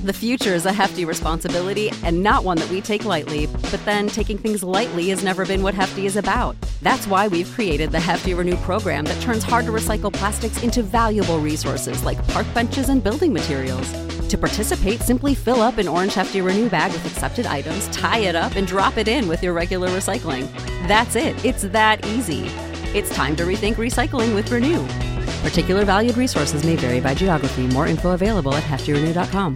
The future is a hefty responsibility and not one that we take lightly, but then taking things lightly has never been what Hefty is about. That's why we've created the Hefty Renew program that turns hard-to-recycle plastics into valuable resources like park benches and building materials. To participate, simply fill up an orange Hefty Renew bag with accepted items, tie it up, and drop it in with your regular recycling. That's it. It's that easy. It's time to rethink recycling with Renew. Particular valued resources may vary by geography. More info available at heftyrenew.com.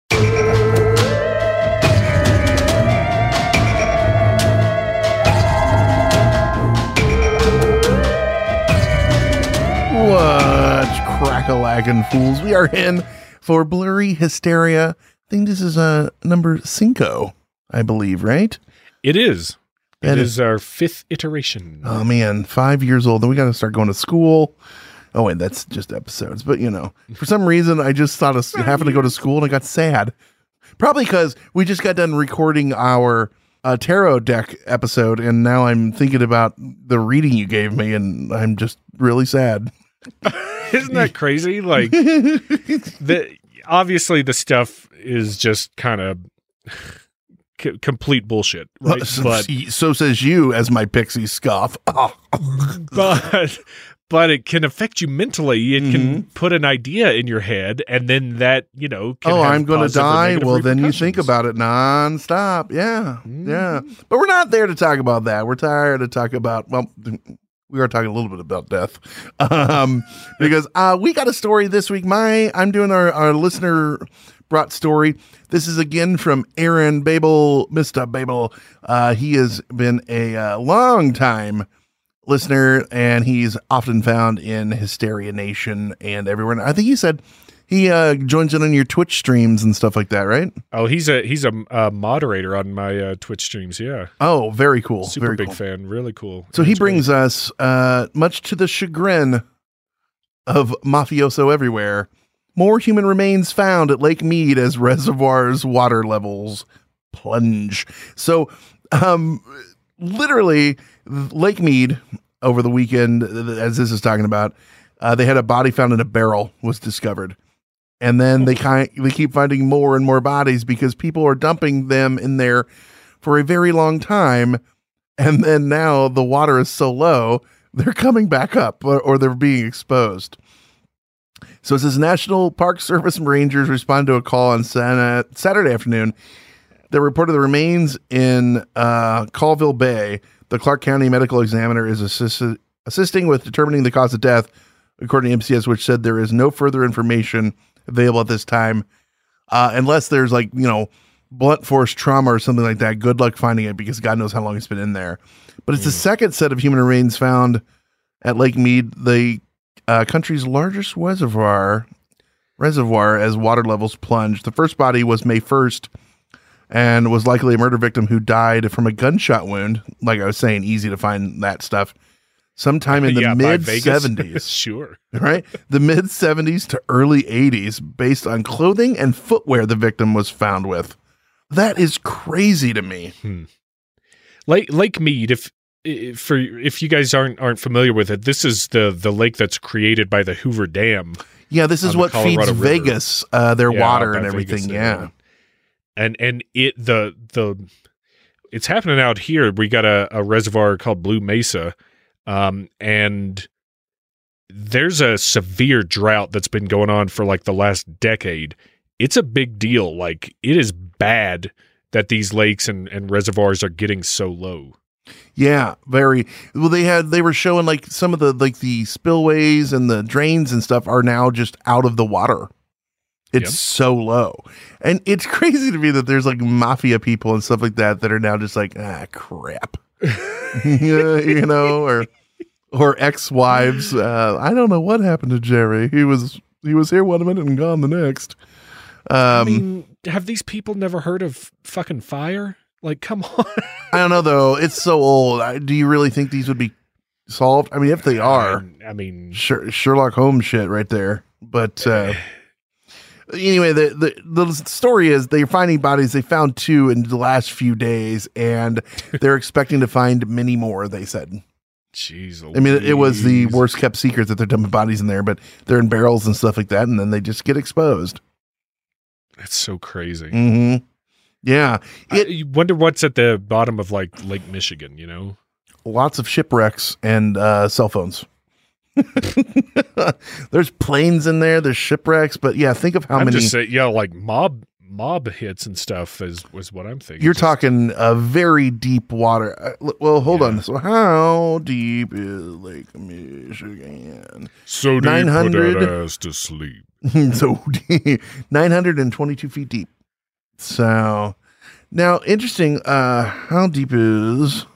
What's crack-a-lackin' fools? We are in for Blurry Hysteria. I think this is number 5, I believe, right? It is. It is our 5th iteration. Oh, man, 5 years old. Then we got to start going to school. Oh, wait, that's just episodes. But, you know, for some reason, I just thought of having to go to school, and I got sad. Probably because we just got done recording our tarot deck episode, and now I'm thinking about the reading you gave me, and I'm just really sad. Isn't that crazy? Like, obviously the stuff is just kind of complete bullshit, right? So says you, as my pixie scoff. But it can affect you mentally. It can put an idea in your head, and then that, you know, can have I'm going to die. Well, then you think repercussions. about it nonstop. Yeah. Yeah. But we're not there to talk about that. We're tired to talk about, well, we are talking a little bit about death. Because we got a story this week. I'm doing our listener brought story. This is again from Aaron Babel, Mr. Babel. He has been a long time listener, and he's often found in Hysteria Nation and everywhere. And I think he said he joins in on your Twitch streams and stuff like that, right? Oh, he's a moderator on my Twitch streams. Yeah. Oh, very cool. Super very big cool. fan. Really cool. So he That's brings great. us, much to the chagrin of mafioso everywhere, more human remains found at Lake Mead as reservoirs water levels plunge. So, literally, Lake Mead over the weekend, as this is talking about, they had a body found in a barrel was discovered. And then they keep finding more and more bodies because people are dumping them in there for a very long time. And then now the water is so low, they're coming back up or they're being exposed. So it says National Park Service Rangers responded to a call on Saturday afternoon that reported the remains in Colville Bay. The Clark County Medical Examiner is assisting with determining the cause of death, according to MCS, which said there is no further information available at this time, unless there's blunt force trauma or something like that. Good luck finding it because God knows how long it's been in there. But it's the second set of human remains found at Lake Mead, the country's largest reservoir as water levels plunged. The first body was May 1st and was likely a murder victim who died from a gunshot wound. Like I was saying, easy to find that stuff. Sometime in the mid-70s. Sure. Right? The mid-70s to early 80s, based on clothing and footwear the victim was found with. That is crazy to me. Lake Mead, if you guys aren't familiar with it, this is the lake that's created by the Hoover Dam. Yeah, this is what feeds Colorado River. Vegas their water and everything. Vegas, and it it's happening out here. We got a reservoir called Blue Mesa, and there's a severe drought that's been going on for like the last decade. It's a big deal. Like, it is bad that these lakes and reservoirs are getting so low. Yeah, very. Well, they were showing like some of the spillways and the drains and stuff are now just out of the water. It's so low. And it's crazy to me that there's like mafia people and stuff like that are now just like, crap. Or ex-wives. I don't know what happened to Jerry. He was here one minute and gone the next. I mean, have these people never heard of fucking fire? Like, come on. I don't know, though. It's so old. Do you really think these would be solved? I mean, if they are, I mean, Sherlock Holmes shit right there. But anyway, the story is they're finding bodies. They found 2 in the last few days, and they're expecting to find many more, they said. Jeez, I mean, it was the worst kept secret that they're dumping bodies in there, but they're in barrels and stuff like that, and then they just get exposed. That's so crazy. Mm-hmm. Yeah. You wonder what's at the bottom of like Lake Michigan, you know? Lots of shipwrecks and cell phones. There's planes in there, there's shipwrecks, but yeah, think of how I'm many. just saying, yeah, like mob hits and stuff was what I'm thinking. You're talking very deep water. Well, hold on. So how deep is Lake Michigan? So deep, 900 put that ass to sleep. So deep, 922 feet deep. So now, interesting. How deep is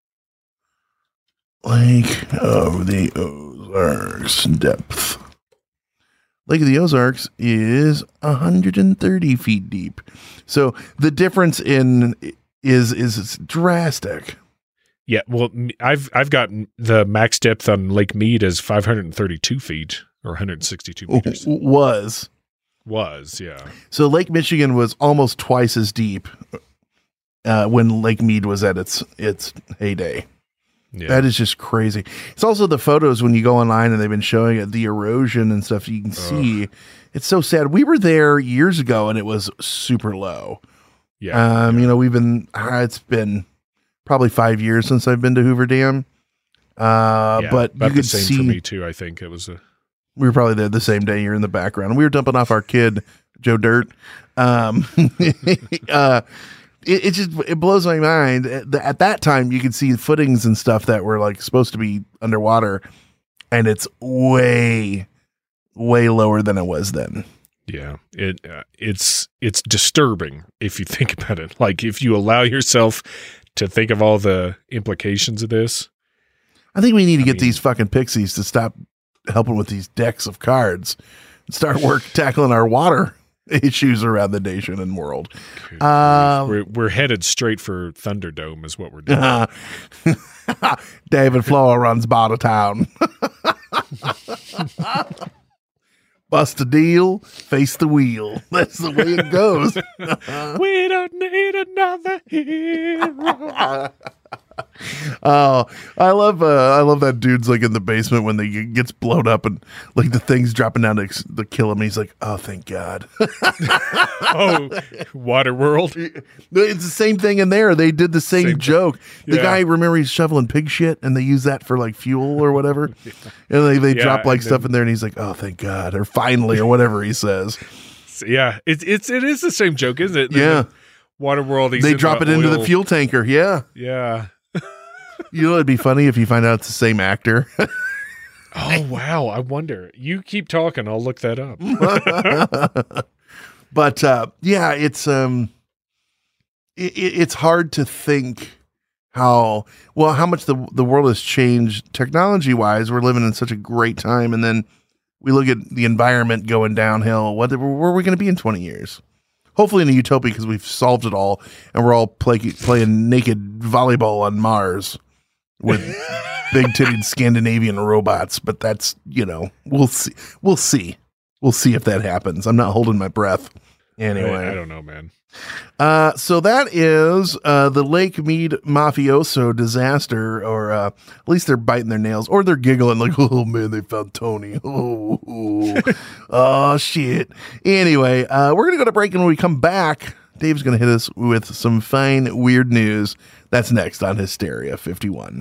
Lake of the Ozarks depth? Lake of the Ozarks is 130 feet deep. So the difference is drastic. Yeah, well, I've gotten the max depth on Lake Mead as 532 feet or 162 meters. Was, yeah. So Lake Michigan was almost twice as deep when Lake Mead was at its heyday. Yeah. That is just crazy. It's also the photos when you go online and they've been showing it, the erosion and stuff you can see. It's so sad. We were there years ago and it was super low. Yeah. You know, it's been probably 5 years since I've been to Hoover Dam. But you about could the same see for me too. I think it was we were probably there the same day. You're in the background. We were dumping off our kid, Joe Dirt. It blows my mind. At that time, you could see footings and stuff that were like supposed to be underwater, and it's way, way lower than it was then. Yeah, it's disturbing if you think about it. Like if you allow yourself to think of all the implications of this. I think we need to get these fucking pixies to stop helping with these decks of cards and start tackling our water issues around the nation and world. We're headed straight for Thunderdome is what we're doing. David Flower runs Bartertown. Bust a deal, face the wheel. That's the way it goes. We don't need another hero. Oh, I love that dude's like in the basement when they gets blown up and like the thing's dropping down to kill him. He's like, oh, thank God. Oh, Waterworld. It's the same thing in there. They did the same joke. The guy, remember, he's shoveling pig shit and they use that for like fuel or whatever. And they drop like stuff in there and he's like, oh, thank God. Or finally, or whatever he says. Yeah. It is the same joke, isn't it? Yeah. Waterworld. They drop it into the fuel tanker. Yeah. Yeah. You know, it'd be funny if you find out it's the same actor. Oh, wow. I wonder. You keep talking. I'll look that up. But yeah, it's hard to think how much the world has changed technology wise. We're living in such a great time. And then we look at the environment going downhill. Where are we going to be in 20 years? Hopefully in a utopia because we've solved it all and we're all playing naked volleyball on Mars with big-titted Scandinavian robots. But that's, we'll see. We'll see if that happens. I'm not holding my breath. Anyway. I don't know, man. So that is the Lake Mead mafioso disaster, or at least they're biting their nails, or they're giggling like, oh man, they found Tony. Oh shit. Anyway, we're going to go to break, and when we come back, Dave's going to hit us with some fine, weird news. That's next on Hysteria 51.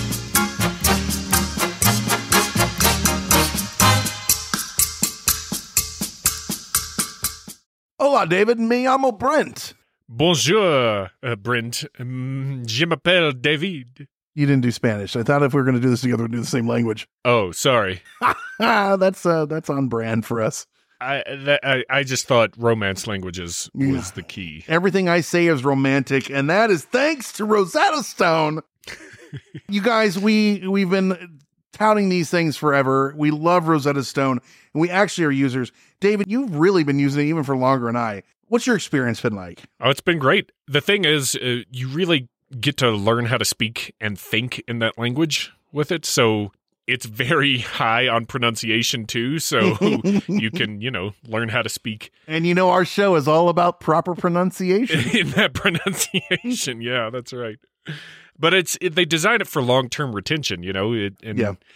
Hola, David. Me llamo Brent. Bonjour, Brent. Je m'appelle David. You didn't do Spanish. I thought if we were going to do this together, we'd do the same language. Oh, sorry. That's on brand for us. I just thought romance languages was the key. Everything I say is romantic, and that is thanks to Rosetta Stone. You guys, we've been touting these things forever. We love Rosetta Stone, and we actually are users. David, you've really been using it even for longer than I. What's your experience been like? Oh, it's been great. The thing is, you really get to learn how to speak and think in that language with it. So it's very high on pronunciation too. So you can, learn how to speak. And our show is all about proper pronunciation. In that pronunciation. Yeah, that's right. But they design it for long-term retention,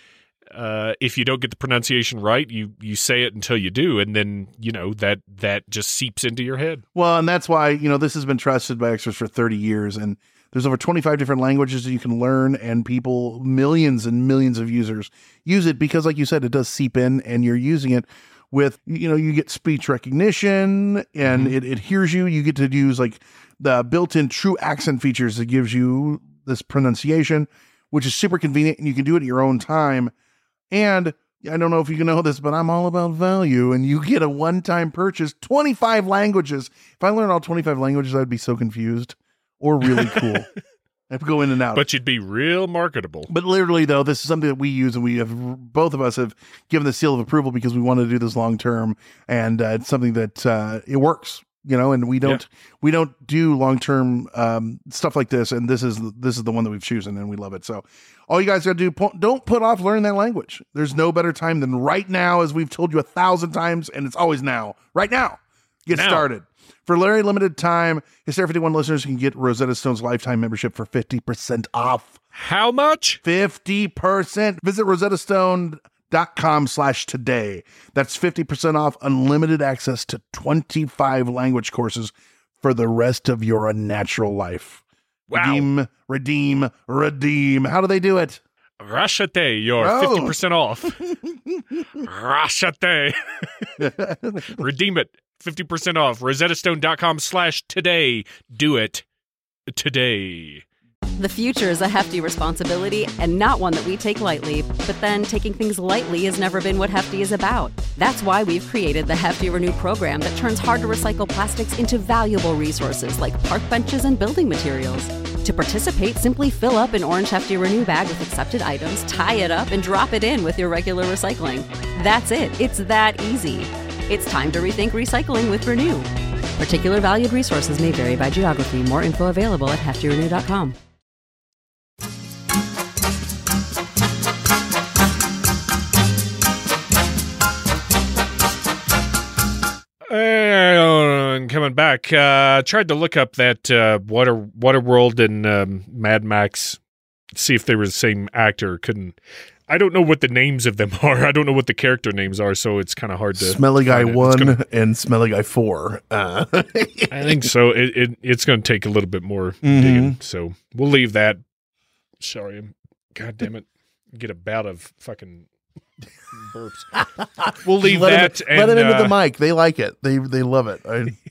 if you don't get the pronunciation right, you say it until you do, and then that just seeps into your head. Well, and that's why this has been trusted by experts for 30 years, and there's over 25 different languages that you can learn, and millions and millions of users use it because, like you said, it does seep in, and you're using it with, you get speech recognition, and it hears you. You get to use like the built-in true accent features that gives you this pronunciation, which is super convenient, and you can do it at your own time. And I don't know if you know this, but I'm all about value, and you get a one-time purchase, 25 languages. If I learned all 25 languages, I'd be so confused. Or really cool. I have to go in and out. But you'd be real marketable. But literally, though, this is something that we use, and both of us have given the seal of approval because we want to do this long term, and it's something that it works. And we don't do long term stuff like this, and this is the one that we've chosen, and we love it. So all you guys got to do, don't put off learning that language. There's no better time than right now, as we've told you 1,000 times, and it's always now. Right now, get started. For a very limited time, Hysteria 51 listeners can get Rosetta Stone's lifetime membership for 50% off. How much? 50%. Visit rosettastone.com/today. That's 50% off unlimited access to 25 language courses for the rest of your unnatural life. Wow. Redeem. How do they do it? Rashate, you're 50% off. Rashate. Redeem it. 50% off. rosettastone.com/today. Do it today. The future is a hefty responsibility and not one that we take lightly. But then taking things lightly has never been what Hefty is about. That's why we've created the Hefty Renew program that turns hard-to-recycle plastics into valuable resources like park benches and building materials. To participate, simply fill up an orange Hefty Renew bag with accepted items, tie it up, and drop it in with your regular recycling. That's it. It's that easy. It's time to rethink recycling with Renew. Particular valued resources may vary by geography. More info available at heftyrenew.com. Coming back, tried to look up that Waterworld and Mad Max, see if they were the same actor. Couldn't. I don't know what the names of them are. I don't know what the character names are, so it's kind of hard to. Smelly Guy 1 and Smelly Guy 4. I think so. It's going to take a little bit more digging, so we'll leave that. Sorry, God damn it, get a bout of fucking burps. We'll leave that. Let it into the mic. They like it. They love it.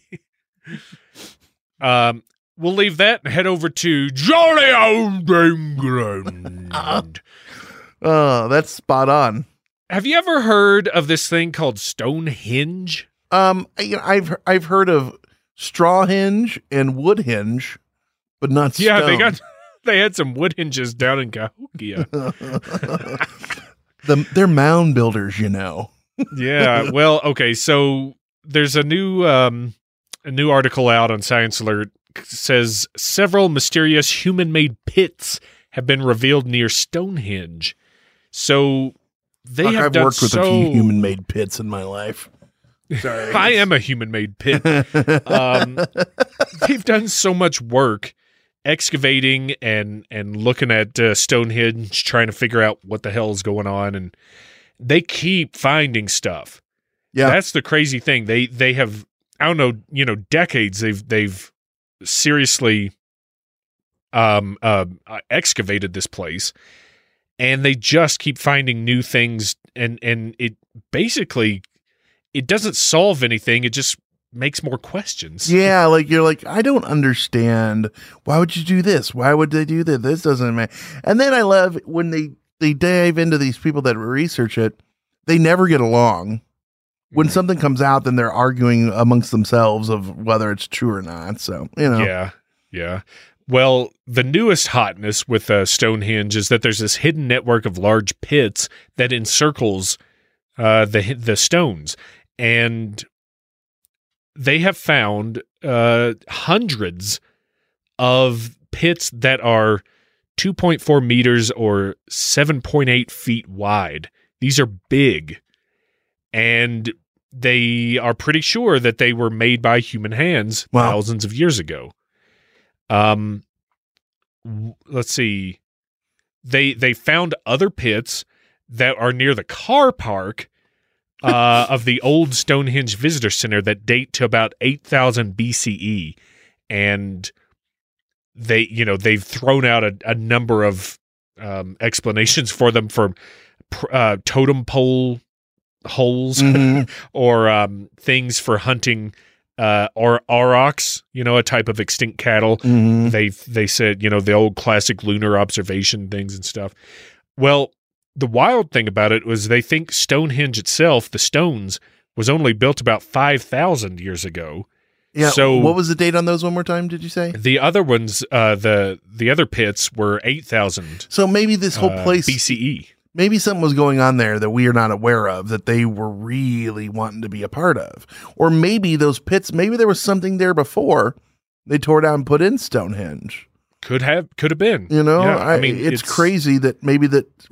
We'll leave that and head over to Jolly Old England. Oh, that's spot on. Have you ever heard of this thing called Stonehenge? I've heard of Strawhenge and Woodhenge, but not stone. Yeah, they had some wood hinges down in Cahokia. They're mound builders, Yeah, well, okay, so there's a new article out on Science Alert. Says several mysterious human-made pits have been revealed near Stonehenge. So I've worked with a few human-made pits in my life. Sorry. I am a human-made pit. They've done so much work excavating and looking at Stonehenge, trying to figure out what the hell is going on, and they keep finding stuff. Yeah, that's the crazy thing. They have, I don't know, decades. They've seriously excavated this place, and they just keep finding new things, and it basically, it doesn't solve anything. It just makes more questions. Yeah, you're like, I don't understand. Why would you do this? Why would they do that? This doesn't make. And then I love when they dive into these people that research it. They never get along. When something comes out, then they're arguing amongst themselves of whether it's true or not. So, Yeah. Well, the newest hotness with Stonehenge is that there's this hidden network of large pits that encircles the stones. And they have found hundreds of pits that are 2.4 meters or 7.8 feet wide. These are big. And they are pretty sure that they were made by human hands thousands of years ago. Let's see. They found other pits that are near the car park of the old Stonehenge Visitor Center that date to about 8,000 BCE. And they've thrown out a number of explanations for them, for totem pole holes or things for hunting or aurochs, a type of extinct cattle. They said, the old classic lunar observation things and stuff. Well, the wild thing about it was they think Stonehenge itself, the stones, was only built about 5,000 years ago. Yeah. So what was the date on those one more time? Did you say the other ones? The other pits were 8,000. So maybe this whole place BCE. Maybe something was going on there that we are not aware of, that they were really wanting to be a part of, or maybe those pits. Maybe there was something there before they tore down and put in Stonehenge. Could have been. Yeah, it's crazy that maybe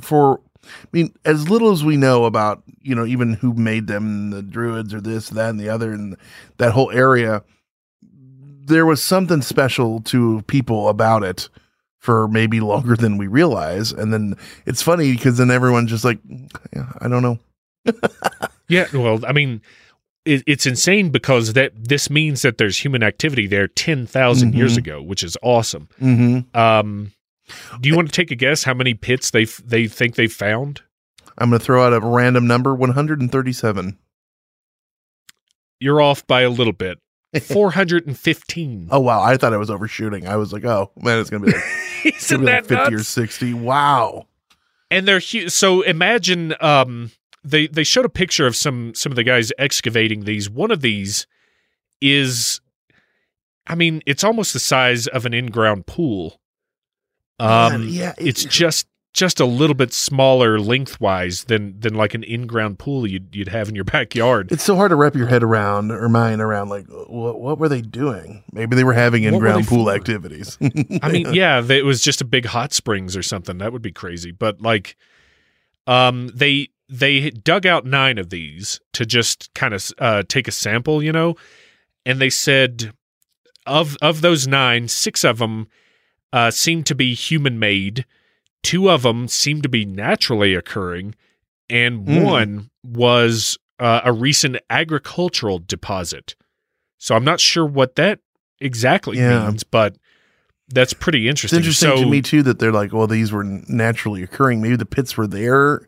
as little as we know about, even who made them, the Druids or this, that, and the other, and that whole area, there was something special to people about it for maybe longer than we realize. And then it's funny because then everyone's just like, yeah, I don't know. Yeah. Well, it's insane because this means that there's human activity there 10,000 years ago, which is awesome. Do you want to take a guess how many pits they think they found? I'm going to throw out a random number, 137. You're off by a little bit. 415. Oh, wow. I thought I was overshooting. I was like, oh, man, it's going to be like, 50 or 60. Wow. And they're huge. So imagine they showed a picture of some of the guys excavating these. One of these is, it's almost the size of an in-ground pool. It's just a little bit smaller lengthwise than like an in-ground pool you'd have in your backyard. It's so hard to wrap your head around or mind around, like, what were they doing? Maybe they were having in-ground pool activities. It was just a big hot springs or something. That would be crazy. But like, they dug out 9 of these to just kind of take a sample, and they said of those 9, 6 of them seem to be human-made. 2 of them seem to be naturally occurring, and 1 was a recent agricultural deposit. So I'm not sure what that exactly means, but that's pretty interesting. It's interesting to me, too, that they're like, well, these were naturally occurring. Maybe the pits were there.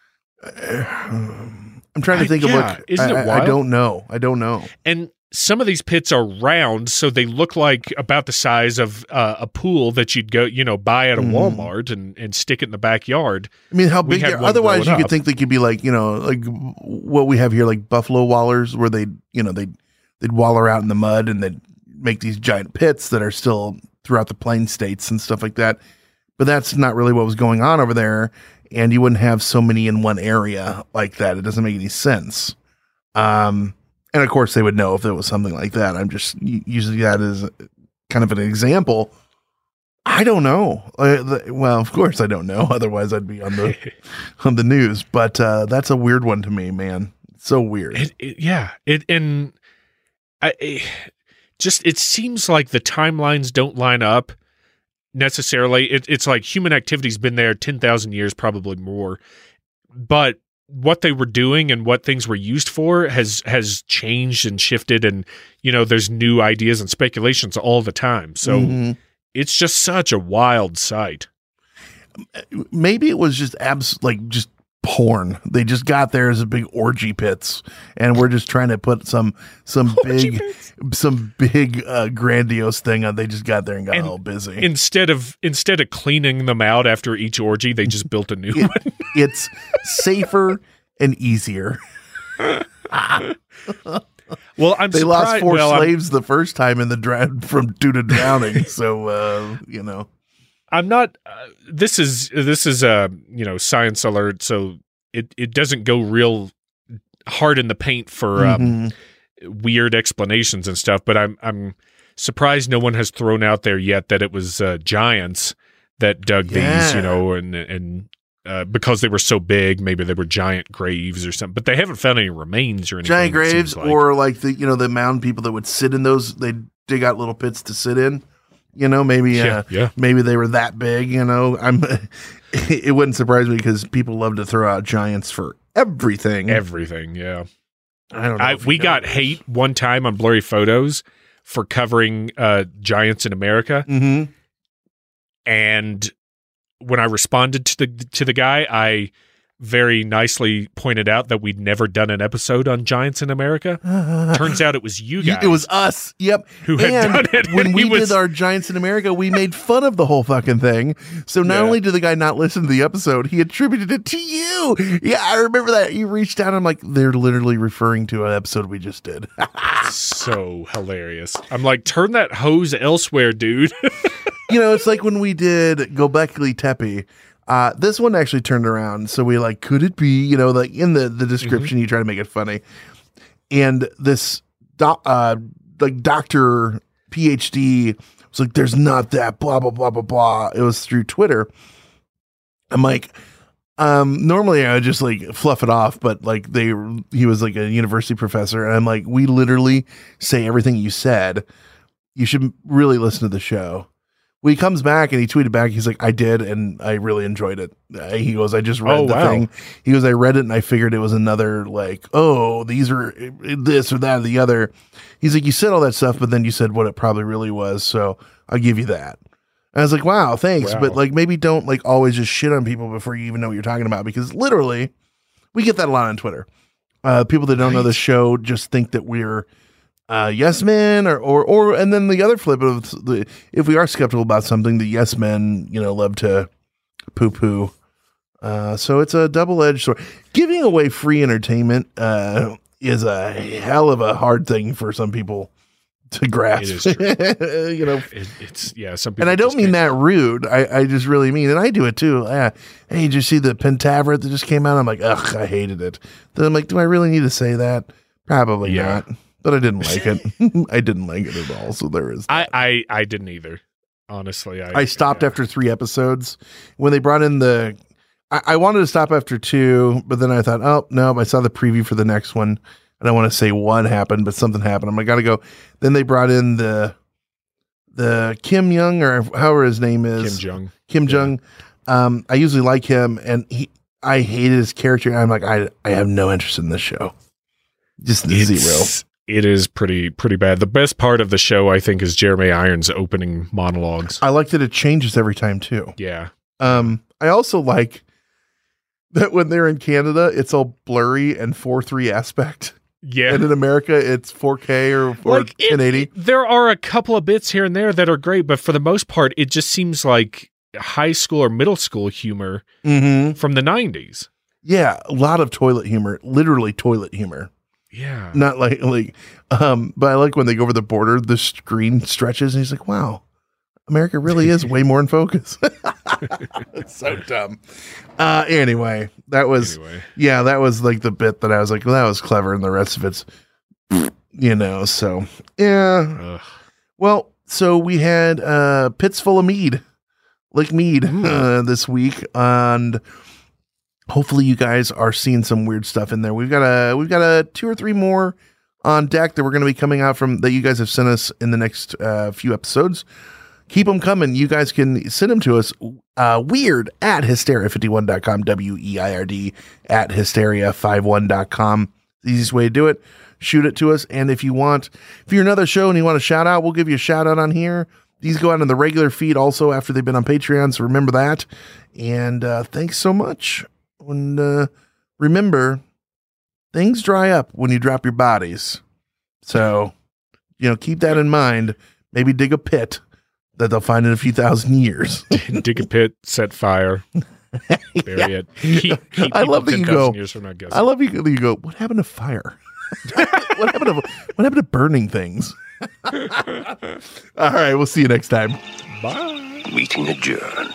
I'm trying to think of what... Isn't it wild? I don't know. And some of these pits are round, so they look like about the size of a pool that you'd go, buy at a Walmart and stick it in the backyard. How big? Otherwise, you could think they could be like, like what we have here, like buffalo wallers, where they'd waller out in the mud and they'd make these giant pits that are still throughout the plain states and stuff like that. But that's not really what was going on over there, and you wouldn't have so many in one area like that. It doesn't make any sense. And of course, they would know if there was something like that. I'm just using that as kind of an example. I don't know. Well, of course I don't know. Otherwise, I'd be on the news. But that's a weird one to me, man. It's so weird. It seems like the timelines don't line up necessarily. It's like human activity's been there 10,000 years, probably more. But what they were doing and what things were used for has changed and shifted, and there's new ideas and speculations all the time. So it's just such a wild sight. Maybe it was just just porn. They just got there as a big orgy pits, and we're just trying to put some big grandiose thing on. They just got there and got all busy. Instead of cleaning them out after each orgy, they just built a new one. It's safer and easier. Well, they lost 4 slaves the first time in the due to drowning. So I'm not. This is science alert. So it doesn't go real hard in the paint for weird explanations and stuff. But I'm surprised no one has thrown out there yet that it was giants that dug these. And because they were so big, maybe they were giant graves or something. But they haven't found any remains or anything. Giant graves, or like the mound people that would sit in those. They dig out little pits to sit in. Maybe Yeah. maybe they were that big. It wouldn't surprise me because people love to throw out giants for everything. Everything, yeah. I don't know. We got hate one time on Blurry Photos for covering giants in America. Mm-hmm. And when I responded to the guy, I very nicely pointed out that we'd never done an episode on giants in America. Turns out it was you guys. It was us. Yep. Who had done it. When we did our Giants in America, we made fun of the whole fucking thing. So not only did the guy not listen to the episode, he attributed it to you. Yeah, I remember that. You reached out. I'm like, they're literally referring to an episode we just did. So hilarious. I'm like, turn that hose elsewhere, dude. It's like when we did Gobekli Tepe. This one actually turned around. So we could it be, like in the description, you try to make it funny. And this doctor PhD was like, there's not that blah, blah, blah, blah, blah. It was through Twitter. I'm like, normally I would just fluff it off, but he was like a university professor. And I'm like, we literally say everything you said. You should really listen to the show. Well, he comes back and he tweeted back. He's like, I did, and I really enjoyed it. He goes, I just read the thing. He goes, I read it, and I figured it was another, these are this or that or the other. He's like, you said all that stuff, but then you said what it probably really was, so I'll give you that. And I was like, wow, thanks. Wow. But, maybe don't, always just shit on people before you even know what you're talking about, because literally, we get that a lot on Twitter. People that don't know the show just think that we're yes men or and then the other flip of if we are skeptical about something, the yes men love to poo poo. So it's a double-edged sword. Giving away free entertainment is a hell of a hard thing for some people to grasp. It is true. It's some people. And I don't mean that rude. I just really mean, and I do it too. Hey, did you see the Pentaveret that just came out? I'm like, ugh, I hated it. Then I'm like, do I really need to say that? Probably not. But I didn't like it. I didn't like it at all. So there is that. I didn't either. Honestly, I stopped after 3 episodes. When they brought in I wanted to stop after 2, but then I thought, oh no, I saw the preview for the next one. I don't want to say what happened, but something happened. I'm like, gotta go. Then they brought in the Kim Jong, or however his name is. Kim Jong. I usually like him, and I hated his character. I'm like, I have no interest in this show. Just zero. It is pretty bad. The best part of the show, I think, is Jeremy Irons' opening monologues. I like that it changes every time too. Yeah. I also like that when they're in Canada, it's all blurry and 4:3 aspect. Yeah. And in America, it's 4K or 1080. There are a couple of bits here and there that are great, but for the most part, it just seems like high school or middle school humor from the 90s. Yeah, a lot of toilet humor, literally toilet humor. Yeah. Not but I like when they go over the border, the screen stretches and he's like, wow, America really is way more in focus. It's so dumb. Anyway, that was the bit that I was like, well, that was clever. And the rest of it's, so yeah. Ugh. Well, so we had pits full of mead, this week, and hopefully you guys are seeing some weird stuff in there. We've got a 2 or 3 more on deck that we're going to be coming out from that you guys have sent us in the next few episodes. Keep them coming. You guys can send them to us weird at hysteria51.com, WEIRD at hysteria51.com. The easiest way to do it. Shoot it to us. And if you're another show and you want a shout out, we'll give you a shout out on here. These go out in the regular feed also after they've been on Patreon. So remember that. And thanks so much. And remember, things dry up when you drop your bodies. So, keep that in mind. Maybe dig a pit that they'll find in a few thousand years. Dig a pit, set fire, bury it. Keep I love that you go. Years from now guessing. I love you go. What happened to fire? What happened to burning things? All right, we'll see you next time. Bye. Meeting adjourned.